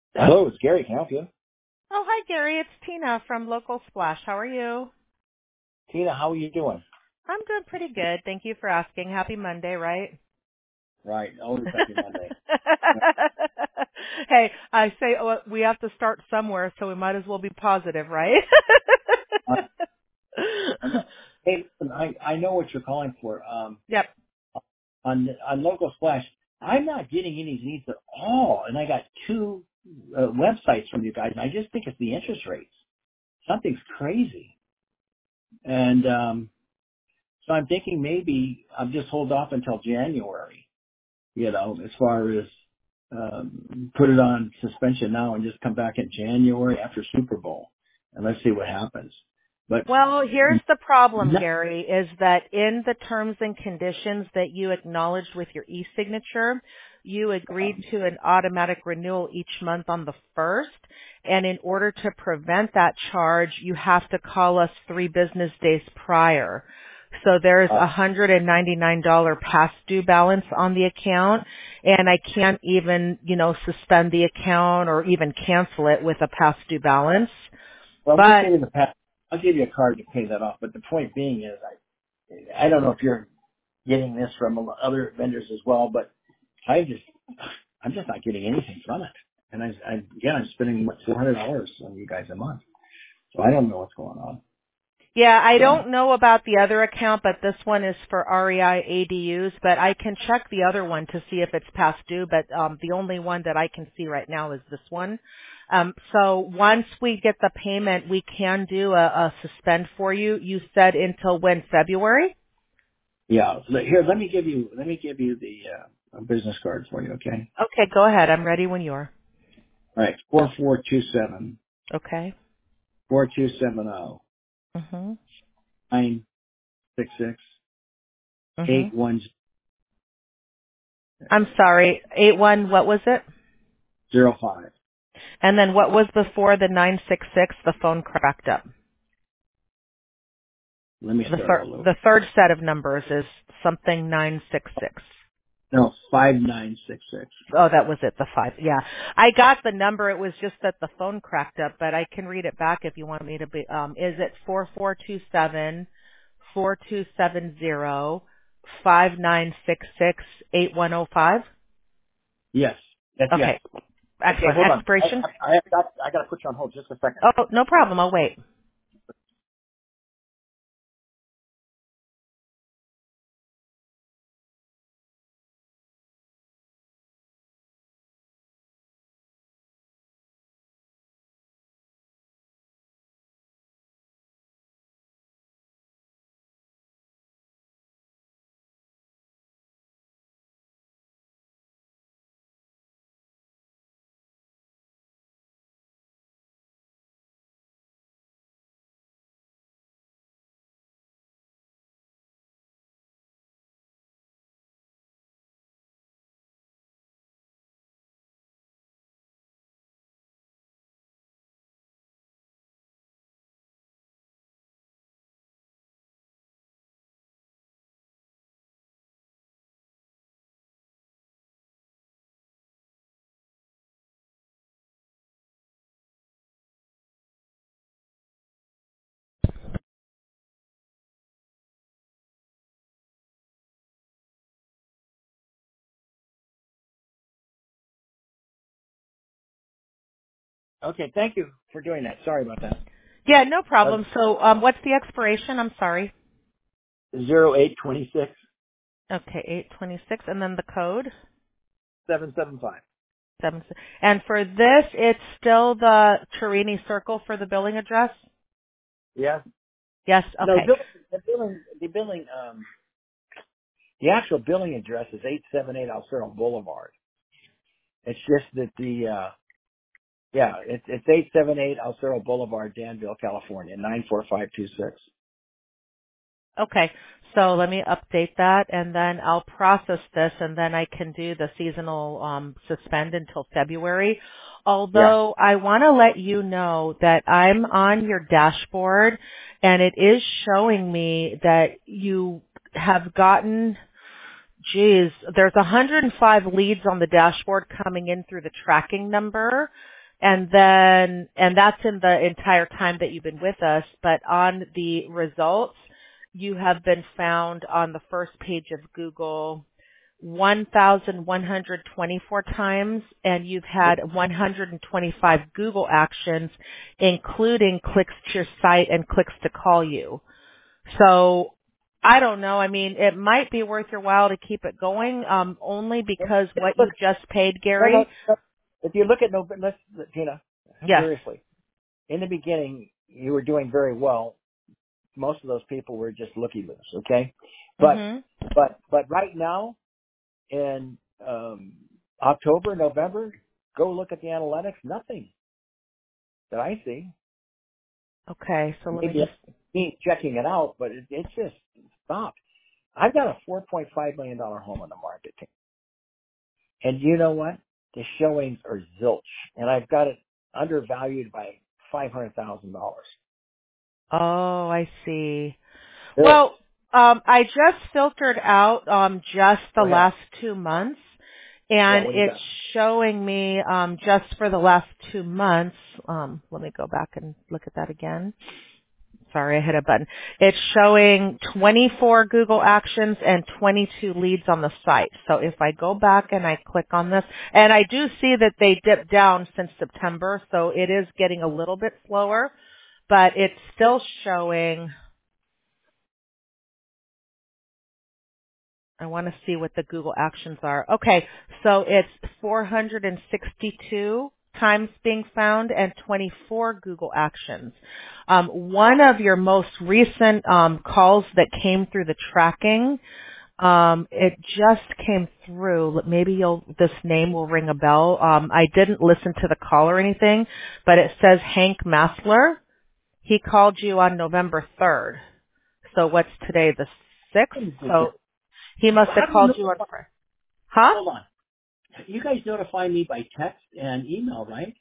Hello, it's Gary. Can I help you? Oh, hi, Gary. It's Tina from Local Splash. How are you? Tina, how are you doing? I'm doing pretty good. Thank you for asking. Happy Monday, right? Right, always happy Monday. Hey, I say we have to start somewhere, so we might as well be positive, right? Uh, hey, listen, I know what you're calling for. Yep. On Local Splash, I'm not getting any leads at all, and I got two websites from you guys, and I just think it's the interest rates. Something's crazy, and so I'm thinking maybe I'll just hold off until January. As far as put it on suspension now and just come back in January after Super Bowl and let's see what happens. But Well, here's the problem, no, Gary, is that in the terms and conditions that you acknowledged with your e-signature, you agreed to an automatic renewal each month on the 1st. And in order to prevent that charge, you have to call us 3 business days prior. So there's a $199 past due balance on the account, and I can't even, suspend the account or even cancel it with a past due balance. well, just But give me the pass. I'll give you a card to pay that off. But the point being is, I don't know if you're getting this from other vendors as well, but I'm just not getting anything from it. And I'm spending $400 on you guys a month, so I don't know what's going on. yeah, I So. don't know about the other account, but this one is for REI ADUs, but I can check the other one to see if it's past due, but the only one that I can see right now is this one. So once we get the payment, we can do a suspend for you. You said until when, February? Yeah. Here, let me give you the business card for you. Okay. Okay, go ahead. I'm ready when you are. All right. 4427 Okay. 4270 Mhm. 966 Mhm. 8105. I'm sorry. 81, what was it? And then what was before the 966? The phone cracked up. Let me start all over. The third set of numbers is something 966. No, 5966. Oh, that was it, the 5. Yeah. I got the number. It was just that the phone cracked up, but I can read it back if you want me to be, is it 4427-4270-5966-8105? Yes. Yes. Okay. Okay, Excellent. hold on. Expiration? I got to put you on hold just a second. Oh, no problem. I'll wait. Okay, thank you for doing that. Sorry about that. Yeah, no Uh, problem. So, what's the expiration? I'm sorry. 0826 Okay, 826, and then the code? 775. 7. And for this, it's still the Torini Circle for the billing address? Yes. Yes, No, okay. the actual billing address is 878 Alcero Boulevard. It's just that it's 878 Alcero Boulevard, Danville, California, 94526. Okay, so let me update that, and then I'll process this, and then I can do the seasonal suspend until February. Yeah. Although I want to let you know that I'm on your dashboard, and it is showing me that you have gotten, geez, there's 105 leads on the dashboard coming in through the tracking number. And that's in the entire time that you've been with us. But on the results, you have been found on the first page of Google 1,124 times, and you've had 125 Google actions, including clicks to your site and clicks to call you. So I don't know. I mean, it might be worth your while to keep it going, only because what you just paid, Gary. No. If you look at Tina, Yes. seriously, in the beginning, you were doing very well. Most of those people were just looky-loos, okay? But right now, in October, November, go look at the analytics. Nothing that I see. Okay, so let me Maybe just keep checking it out, but it's just stopped. I've got a $4.5 million home on the market, and you know what? The showings are zilch, and I've got it undervalued by $500,000. Oh, I see. Good. Well, I just filtered out just the Go ahead. last 2 months, and What do you it's got? showing me just for the last 2 months. Let me go back and look at that again. Sorry, I hit a button. It's showing 24 Google Actions and 22 leads on the site. So if I go back and I click on this, and I do see that they dipped down since September, so it is getting a little bit slower, but it's still showing. I want to see what the Google Actions are. Okay, so it's 462 times being found and 24 Google Actions. One of your most recent calls that came through the tracking, it just came through. Maybe this name will ring a bell. I didn't listen to the call or anything, but it says Hank Massler. He called you on November 3rd. So what's today, the 6th? So he must have called you on Friday. Huh? Hold on. You guys notify me by text and email, right?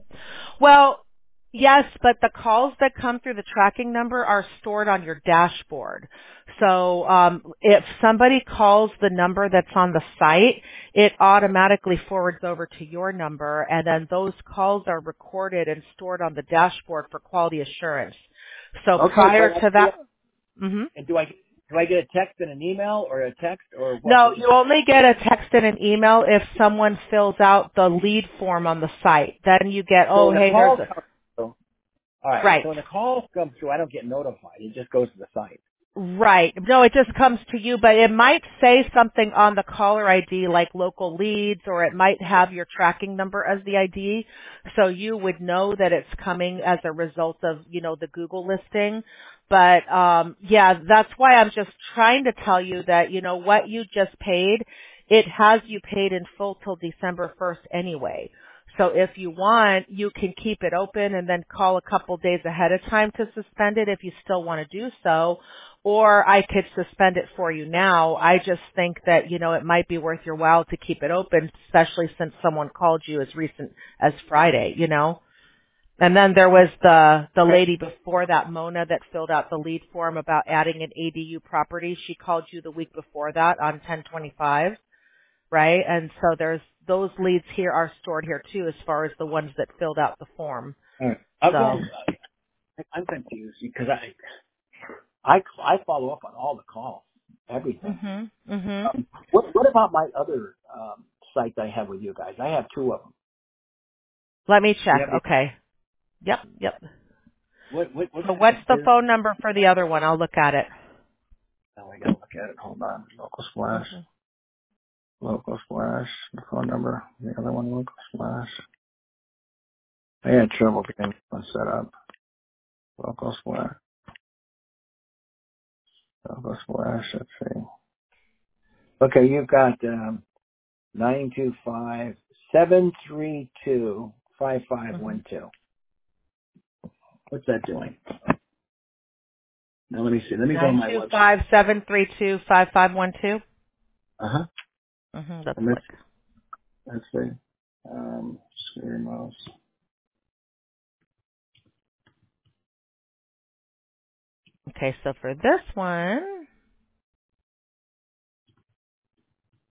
Well, yes, but the calls that come through the tracking number are stored on your dashboard. So if somebody calls the number that's on the site, it automatically forwards over to your number, and then those calls are recorded and stored on the dashboard for quality assurance. So Okay, prior to that, and do I get a text and an email, or a text, or what? No, you only get a text and an email if someone fills out the lead form on the site. Then you get, So when hey, a call there's a... comes through, all right. Right. So when the calls come through, I don't get notified. It just goes to the site. Right. No, it just comes to you, but it might say something on the caller ID like local leads, or it might have your tracking number as the ID. So you would know that it's coming as a result of, the Google listing. But, yeah, that's why I'm just trying to tell you that, what you just paid, it has you paid in full till December 1st anyway. So if you want, you can keep it open and then call a couple days ahead of time to suspend it if you still want to do so. Or I could suspend it for you now. I just think that, it might be worth your while to keep it open, especially since someone called you as recent as Friday, And then there was the lady before that, Mona, that filled out the lead form about adding an ADU property. She called you the week before that on 10/25, right? And so those leads here are stored here too, as far as the ones that filled out the form. All right. So. I'm confused because I follow up on all the calls, everything. What about my other sites I have with you guys? I have two of them. Let me You check. have Okay. Yep. what So what's the phone number for the other one? I'll look at it. Oh, I gotta look at it. Hold on. Local Splash. The phone number. The other one, Local Splash. I had trouble getting one set up. Local Splash. Local Splash. Let's see. Okay, you've got 925-732-5512. What's that doing? Now let me see. Let me go on my website. 925-732-5512. Let's look. Let's see. Square mouse. Okay, so for this one,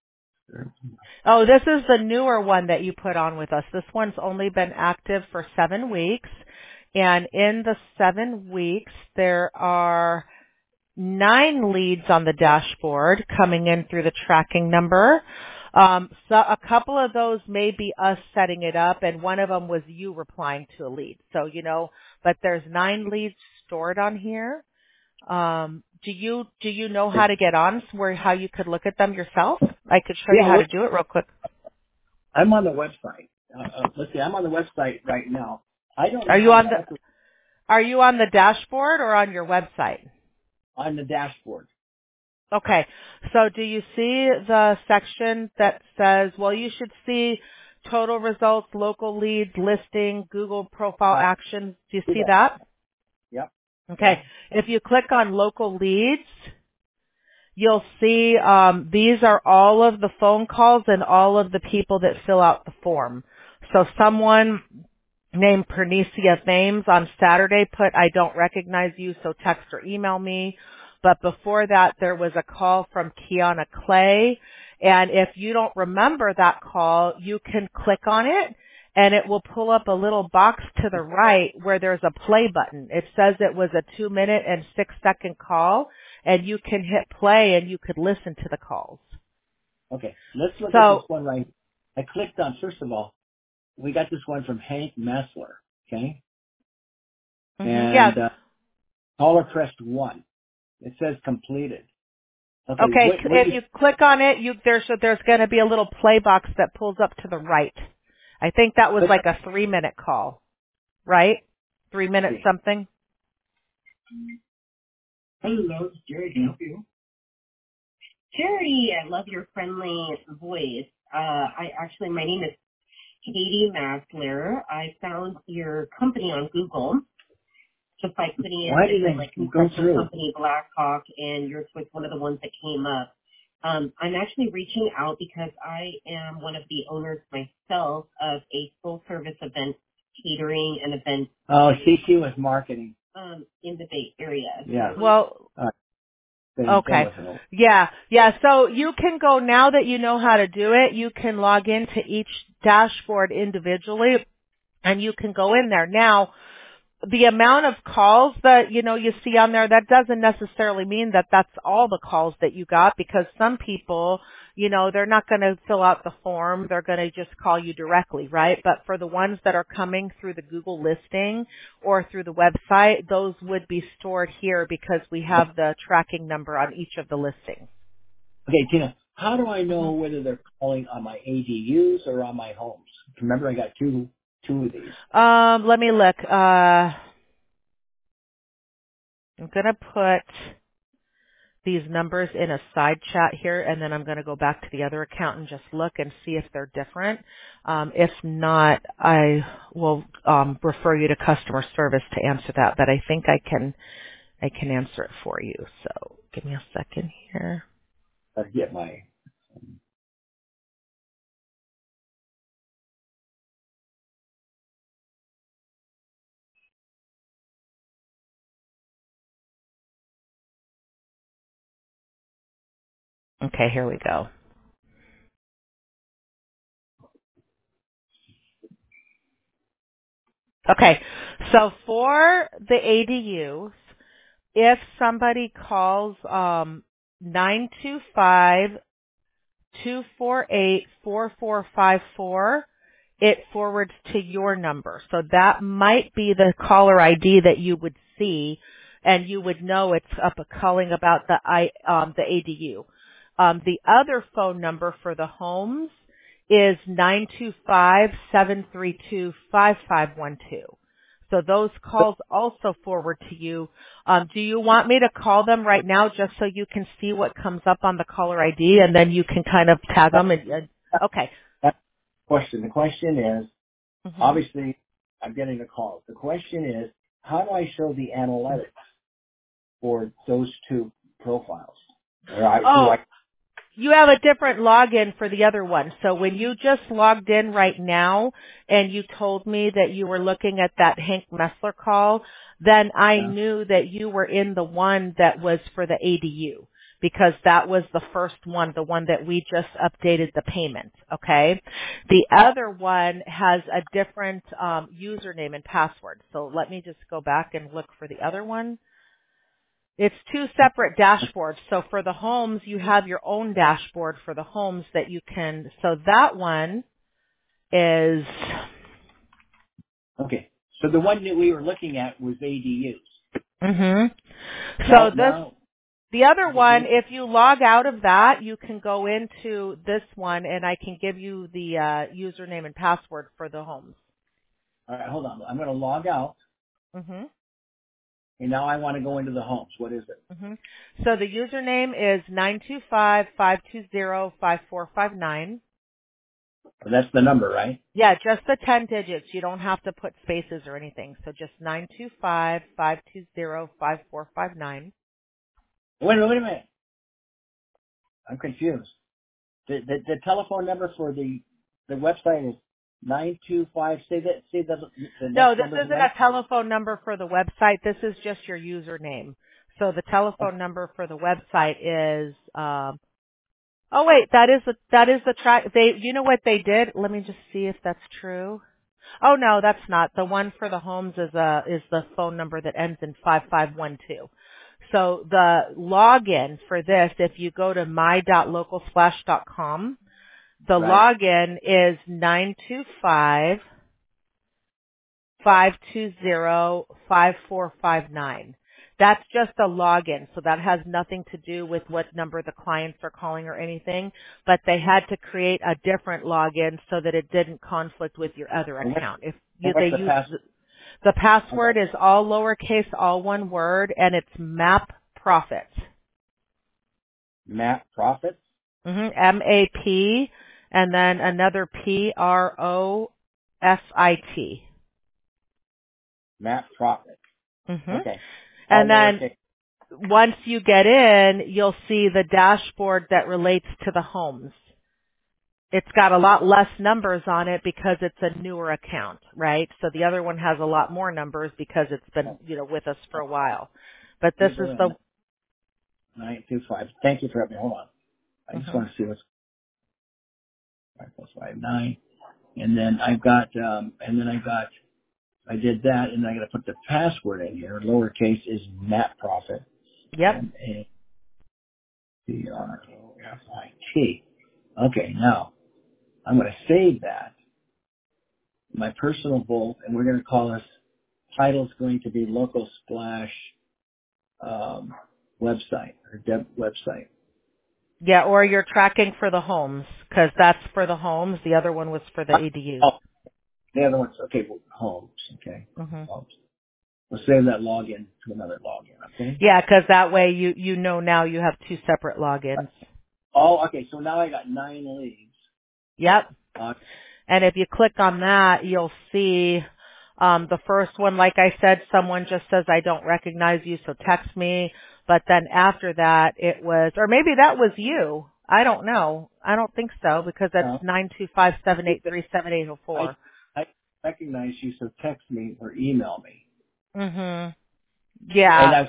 Oh, this is the newer one that you put on with us. This one's only been active for 7 weeks. And in the 7 weeks, there are 9 leads on the dashboard coming in through the tracking number. So a couple of those may be us setting it up, and one of them was you replying to a lead. So, but there's 9 leads stored on here. Do you know how to get on how you could look at them yourself? I could show you how to do it real quick. I'm on the website. Let's see, I'm on the website right now. I don't know. Are you on the dashboard or on your website? On the dashboard. Okay. So do you see the section that says, you should see total results, local leads, listing, Google profile actions. Do you see that? Yep. Okay. If you click on local leads, you'll see these are all of the phone calls and all of the people that fill out the form. So someone named Pernicia Thames on Saturday put, I don't recognize you, so text or email me. But before that, there was a call from Kiana Clay. And if you don't remember that call, you can click on it and it will pull up a little box to the right where there's a play button. It says it was a 2-minute and 6-second call, and you can hit play and you could listen to the calls. Okay, let's look at this one right. I clicked on, first of all, we got this one from Hank Messler, okay? And caller pressed 1. It says completed. Okay, if you click on it, there's going to be a little play box that pulls up to the right. I think that was like a 3-minute call, right? 3 minutes something. Hello, Jerry. Can I help you? Jerry, I love your friendly voice. My name is Katie Massler. I found your company on Google just by putting in construction company Blackhawk, and yours was one of the ones that came up. I'm actually reaching out because I am one of the owners myself of a full service event catering and event. Oh, CQ was marketing. In the Bay Area. Yeah. Well, okay. Yeah. So you can go, now that you know how to do it, you can log into each dashboard individually and you can go in there. Now, the amount of calls that, you see on there, that doesn't necessarily mean that that's all the calls that you got, because some people, they're not going to fill out the form. They're going to just call you directly, right? But for the ones that are coming through the Google listing or through the website, those would be stored here because we have the tracking number on each of the listings. Okay, Tina, how do I know whether they're calling on my ADUs or on my homes? Remember, I got two of these. Let me look. I'm going to put these numbers in a side chat here, and then I'm going to go back to the other account and just look and see if they're different. If not, I will refer you to customer service to answer that, but I think I can answer it for you. So give me a second here. I'll get my... Okay, here we go. Okay, so for the ADUs, if somebody calls 925-248-4454, it forwards to your number. So that might be the caller ID that you would see, and you would know it's calling about the ADU. The other phone number for the homes is 925-732-5512. So those calls also forward to you. Do you want me to call them right now just so you can see what comes up on the caller ID, and then you can kind of tag them? Okay. The question is, obviously, I'm getting a call. The question is, how do I show the analytics for those two profiles? You have a different login for the other one. So when you just logged in right now and you told me that you were looking at that Hank Messler call, then I knew that you were in the one that was for the ADU. because that was the first one, the one that we just updated the payment, okay? The other one has a different username and password. So let me just go back and look for the other one. It's two separate dashboards. So for the homes, you have your own dashboard for the homes that you can. So that one is. Okay. So the one that we were looking at was ADUs. Mm-hmm. Now, So the other one, all if you log out of that, you can go into this one, and I can give you the username and password for the homes. right, hold on. I'm going to log out, Mm-hmm. and now I want to go into the homes. What is it? Mm-hmm. So the username is 925-520-5459. That's the number, right? Yeah, just the 10 digits. You don't have to put spaces or anything. So just 925-520-5459. Wait a minute. I'm confused. The telephone number for the website is 925. Say the No, next this number isn't again. a telephone number for the website. This is just your username. So the telephone number for the website is, oh wait, that is the track. You know what they did? Let me just see if that's true. Oh no, that's not. The one for the homes is the phone number that ends in 5512. So the login for this, if you go to my.localsplash.com, the Right. login is 925-520-5459. That's just a login, so that has nothing to do with what number the clients are calling or anything, but they had to create a different login so that it didn't conflict with your other And account. If they what's the use pass? the password Okay. is all lowercase, all one word, and it's MAP Profits. Map Profits. MAP, and then another PROFIT. Map Profits. Mm-hmm. Okay. All And then lowercase. once you get in, you'll see the dashboard that relates to the homes. It's got a lot less numbers on it because it's a newer account, right? So the other one has a lot more numbers because it's been, with us for a while. But this is the 925. Thank you for helping me. Hold on. I just mhm. want to see what's 5+59. And then I did that, and I got to put the password in here. Lowercase is Map Profit. Yep. MAPROFIT. Okay, now I'm going to save that. My personal Volt, and we're going to call this title's going to be Local Splash website or dev website. Yeah, or you're tracking for the homes because that's for the homes. The other one was for the ADUs. Oh, the other one's okay. Well, homes. Okay, hmm homes. We'll save that login to another login. Okay. Yeah, because that way you know now you have two separate logins. Oh, okay. So now I got 9 leads. Yep. Uh, And if you click on that, you'll see the first one, like I said, someone just says, I don't recognize you, so text me. But then after that, it was, or maybe that was you. I don't know. I don't think so because that's uh, 925-783-7804. I recognize you, so text me or email me. Mhm. And Yeah. that's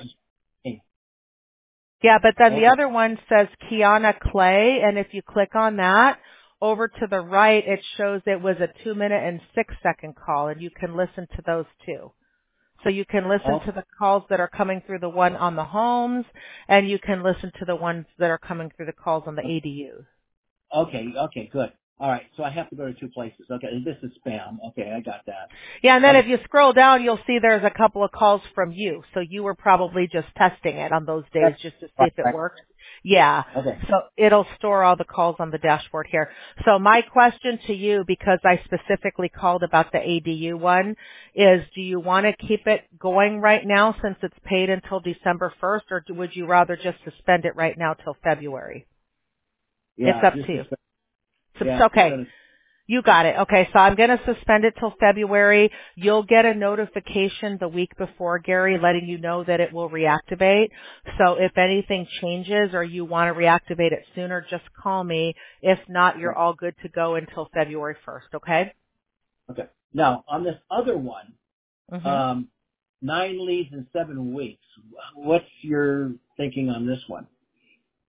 Yeah, but then the okay. other one says Kiana Clay, and if you click on that, over to the right, it shows it was a 2-minute and 6-second call, and you can listen to those too. So you can listen Oh, to the calls that are coming through the one on the homes, and you can listen to the ones that are coming through the calls on the ADUs. okay, good. All right, so I have to go to 2 places. Okay, this is spam. Okay, I got that. Yeah, and then if Okay, you scroll down, you'll see there's a couple of calls from you. So you were probably just testing it on those days just to see if it right. works. Yeah. Okay. So it'll store all the calls on the dashboard here. So my question to you, because I specifically called about the ADU one, is do you want to keep it going right now since it's paid until December 1st, or would you rather just suspend it right now till February? It's Yeah, up just to you. yeah, It's I'm okay. gonna. You got it. Okay, so I'm going to suspend it till February. You'll get a notification the week before, Gary, letting you know that it will reactivate. So if anything changes or you want to reactivate it sooner, just call me. If not, you're Right. all good to go until February 1st, okay? Okay. Now on this other one, Mhm. 9 leads in 7 weeks. What's your thinking on this one?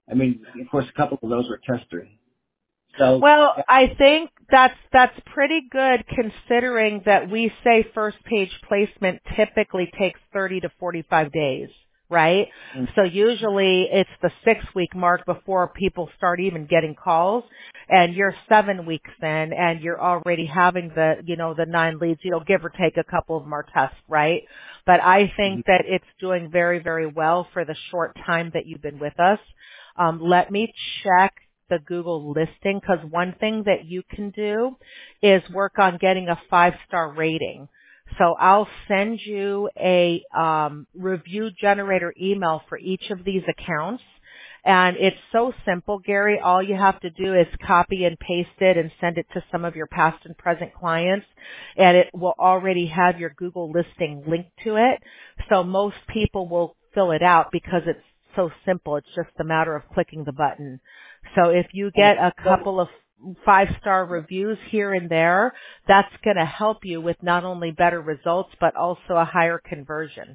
I mean, of course, a couple of those were testers. So, well, I think that's pretty good considering that we say first page placement typically takes 30 to 45 days, right? So usually it's the 6-week mark before people start even getting calls, and you're 7 weeks in and you're already having the 9 leads, give or take a couple of them are tests, right? But I think that it's doing very, very well for the short time that you've been with us. Let me check the Google listing, because one thing that you can do is work on getting a 5-star rating. So I'll send you a review generator email for each of these accounts. And it's so simple, Gary. All you have to do is copy and paste it and send it to some of your past and present clients, and it will already have your Google listing linked to it. So most people will fill it out because it's so simple. It's just a matter of clicking the button. So if you get a couple of 5-star reviews here and there, that's going to help you with not only better results, but also a higher conversion.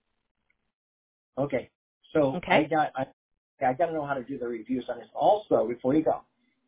Okay. So okay. I got to know how to do the reviews on this. Also, before you go,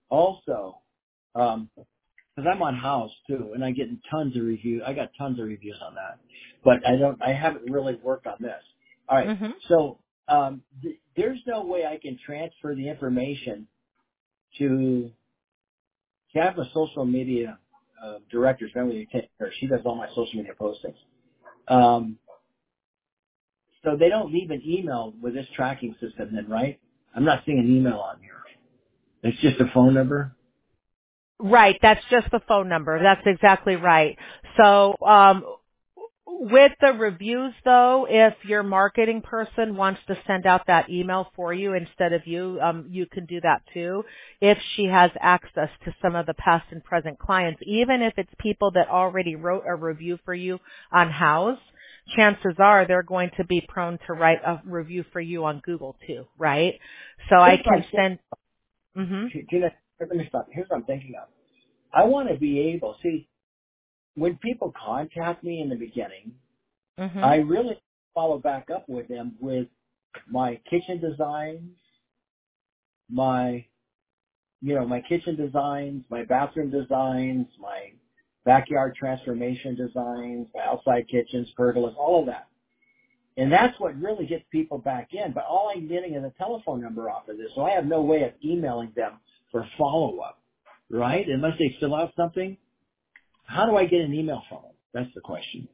because I'm on House too, and I get tons of reviews. I got tons of reviews on that, but I haven't really worked on this. All right. So there's no way I can transfer the information to have a social media director. She does all my social media postings. So they don't leave an email with this tracking system then, right? I'm not seeing an email on here. It's just a phone number? Right. That's just the phone number. That's exactly right. So, with the reviews though, if your marketing person wants to send out that email for you instead of you, you can do that too. If she has access to some of the past and present clients, even if it's people that already wrote a review for you on House, chances are they're going to be prone to write a review for you on Google too, right? So I can send. Gina, let me stop. Here's what I'm thinking of. I want to be able, when people contact me in the beginning, I really follow back up with them with my kitchen designs, my kitchen designs, my bathroom designs, my backyard transformation designs, my outside kitchens, pergolas, all of that. And that's what really gets people back in. But all I'm getting is a telephone number off of this, so I have no way of emailing them for follow-up, right? Unless they fill out something. How do I get an email from them? That's the question.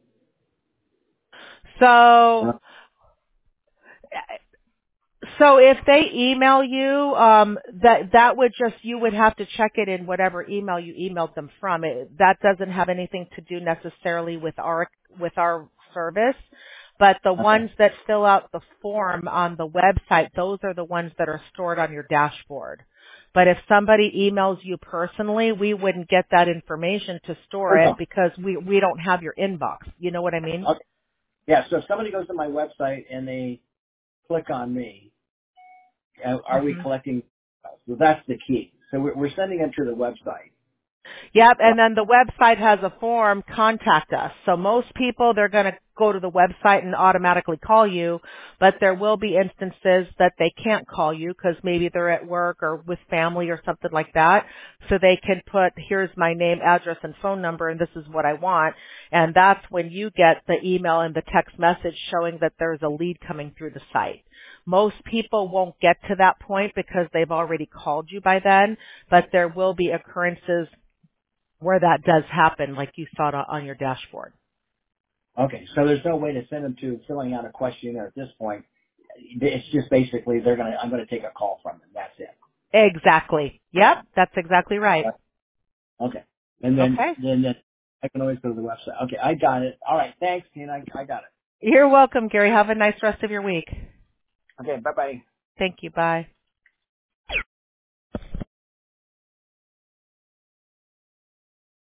So if they email you, that would you would have to check it in whatever email you emailed them from. That doesn't have anything to do necessarily with our service. But the ones that fill out the form on the website, those are the ones that are stored on your dashboard. But if somebody emails you personally, we wouldn't get that information to store it because we don't have your inbox. You know what I mean? Okay. Yeah, so if somebody goes to my website and they click on me, are we collecting? So that's the key. So we're sending them to the website. Yep, and then the website has a form, contact us. So most people, they're going to go to the website and automatically call you, but there will be instances that they can't call you because maybe they're at work or with family or something like that. So they can put, here's my name, address, and phone number, and this is what I want. And that's when you get the email and the text message showing that there's a lead coming through the site. Most people won't get to that point because they've already called you by then, but there will be occurrences where that does happen, like you saw it on your dashboard. Okay, so there's no way to send them to filling out a questionnaire at this point. It's just basically I'm going to take a call from them. That's it. Exactly. Yep, that's exactly right. Okay, and then I can always go to the website. Okay, I got it. All right, thanks, Tina. I got it. You're welcome, Gary. Have a nice rest of your week. Okay, bye-bye. Thank you. Bye.